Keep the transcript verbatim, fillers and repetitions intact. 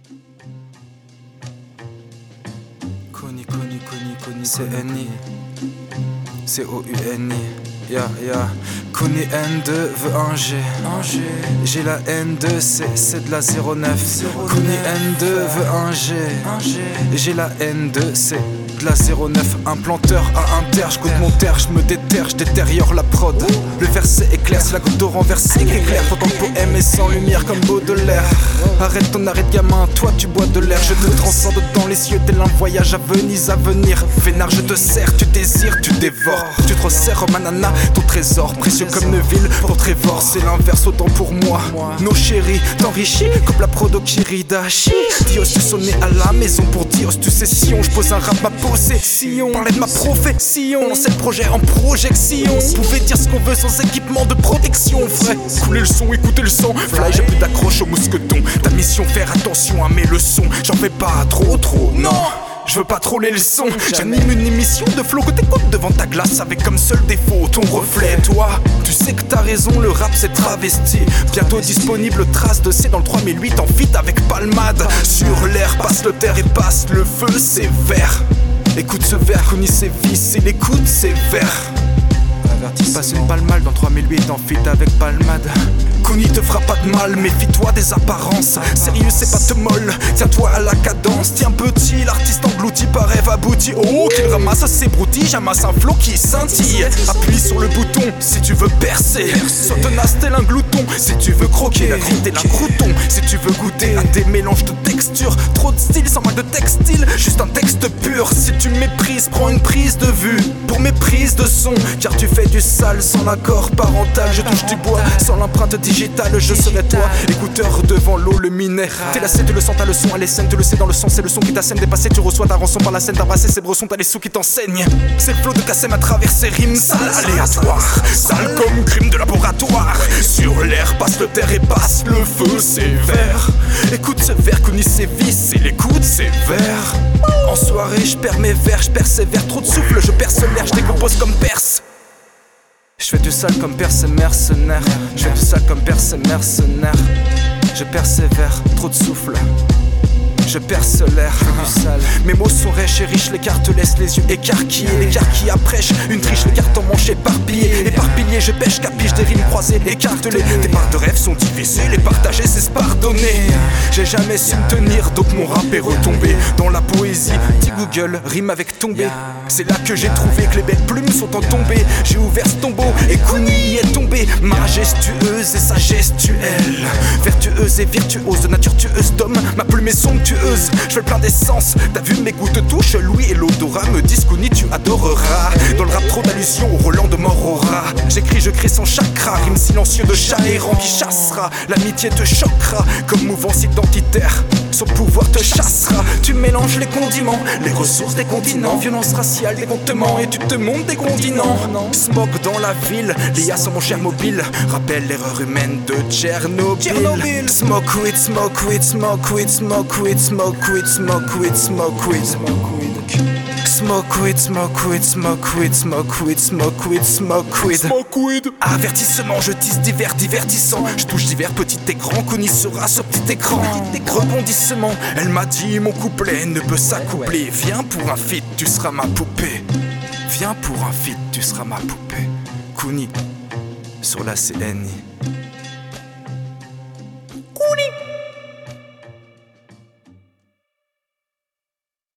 Kouni, Kouni, Kouni, Kouni, C N I C O U N I Ya, ya, Kouni N deux veut un G, j'ai la N deux, c'est de la zéro neuf. Kouni N deux veut un G, j'ai la N deux, c'est de la zéro neuf. Un planteur à inter, j'coute mon terre, j'me déterre, j'détériore la prod. Le verset est clair, c'est la goutte d'eau renversée qui éclaire. Pourtant le poème est sans lumière comme Baudelaire. Arrête ton arrêt de gamin, toi tu bois de l'air. Je te transcende dans les cieux tel un voyage à Venise à venir. Vénard je te sers, tu désires, tu dévores. Tu te resserres au manana, ton trésor précieux comme Neuville pour Trevor. C'est l'inverse autant pour moi. Nos chéris t'enrichis comme la prodo Kiridashi. Dios tu sonné à la maison pour Dios tu sais Sion. Je pose un rap ma possession. Parlais de ma profession, lancer le projet en projection. On pouvait dire ce qu'on veut sans équipement de protection. Frère, couler le son, écouter le sang. Fly, j'ai plus d'accroche au mousqueton. Ta mission, faire attention à mes leçons. J'en fais pas trop trop, non. Je veux pas troller le son. J'anime une émission de flow que t'écoutes devant ta glace avec comme seul défaut ton reflet. Toi, tu sais que t'as raison, le rap c'est travesti. Bientôt disponible, trace de C dans le trois mille huit en feat avec Palmade. Sur l'air, passe le terre et passe le feu, c'est vert. Écoute ce verre, Kouni c'est vice et l'écoute c'est vert. Passe une balle mal dans trois mille huit en feat avec Palmade. Kouni te fera pas de mal, méfie-toi des apparences. Sérieux c'est pas te molle, tiens-toi à la cadence. Tiens petit, l'artiste englouti par rêve abouti. Oh, qu'il ramasse ses broutilles, j'amasse un flow qui scintille. Appuie sur le bouton si tu veux percer. Sois tenace tel un glouton si tu veux croquer. La grille tel un crouton si tu veux goûter à des mélanges de textures. Trop de style sans mal de textile, juste un texte pur. Si tu méprises, prends une prise de vue pour mes prises de son. Car tu fais du sale sans l'accord parental. Je touche du bois sans l'empreinte digitale. Je serai toi, écouteur devant l'eau, le minet. T'es lassé, tu le sens, t'as le son, elle est saine. Tu le sais dans le son, c'est le son qui t'assène. Dépassé, tu reçois ta rançon par la scène. D'embrasser ces bressons, t'as les sous qui t'enseignent. C'est le flow de Kassem à travers ses rimes sales, aléatoires. Sale comme crime de laboratoire. Sur l'air, passe le terre et passe le feu, c'est vert. Écoute ce verre, Kouni c'est vice et l'écoute c'est vert. En soirée, je perds mes vers, je persévère. Trop de souffle, je persévère, je décompose comme Perse. Je fais du sale comme perse mercenaire. Je fais du sale comme perse mercenaire. Je persévère, trop de souffle. Je perce l'air, du sale. Mes mots sont riches et riches, les cartes laissent les yeux écarquillés. L'écart qui apprêche, une triche, les cartes en manche éparpillées. Éparpillé, je pêche, capiche, des rimes croisées, écartelées. Tes parts de rêve sont divisées, les partager c'est se pardonner. J'ai jamais su me tenir, donc mon rap est retombé dans la poésie. Dis Google, rime avec tomber. C'est là que j'ai trouvé que les belles plumes sont en tombée. J'ai ouvert ce tombeau et Kouni est tombé. Majestueuse et sa gestuelle, vertueuse et virtuose, de nature tueuse d'homme. Ma plume est somptueuse. Je fais plein d'essence, t'as vu mes gouttes touchent l'ouïe et l'odorat. Me disent Kouni tu adoreras. Dans le rap trop d'allusions au Roland de Morora. J'écris, je crée sans chakra. Rime silencieux de chat errant qui chassera. L'amitié te choquera comme mouvance identitaire. Son pouvoir te chassera. Tu mélanges les condiments, les ressources des continents. Violence raciale, décomptement et tu te montes des continents. Smog dans la ville, l'I A sur mon cher mobile rappelle l'erreur humaine de Tchernobyl. Smoke weed, smoke weed, smoke weed, smoke weed, smoke weed, smoke weed, smoke weed, smoke weed. Smoke weed, smoke weed, smoke weed, smoke weed, smoke weed, smoke weed. Smoke weed. Avertissement, je tisse divers, divertissant. Je touche divers, petit et grand, Kouni sera sur petit écran. Rebondissement, elle m'a dit mon couplet ne peut s'accoupler. Viens pour un feat, tu seras ma poupée. Viens pour un feat, tu seras ma poupée. Kouni sur la C N I.